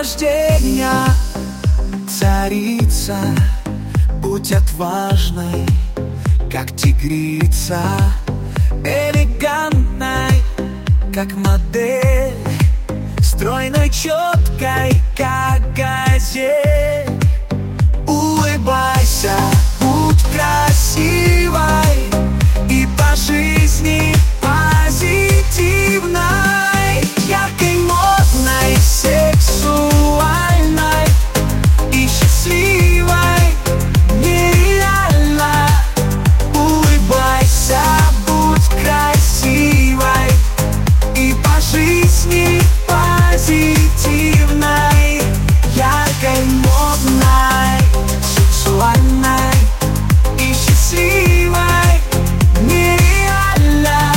рождения, царица, будь отважной, как тигрица, элегантной, как модель, стройной, четкой, как газель. Улыбайся, будь красивой и по жизни позитивной, яркой, модной, сексуальной и счастливой, нереально. Улыбайся, будь красивой и по жизни позитивной, яркой, модной, сексуальной и счастливой, нереально.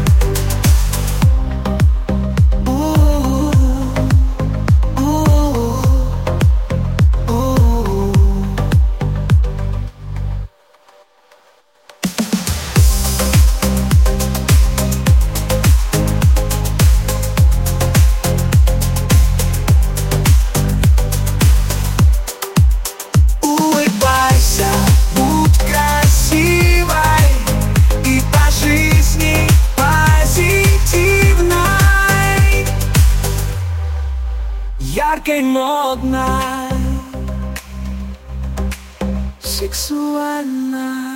Улыбайся, будь красивой и по жизни позитивной, яркой, модной, сексуальной.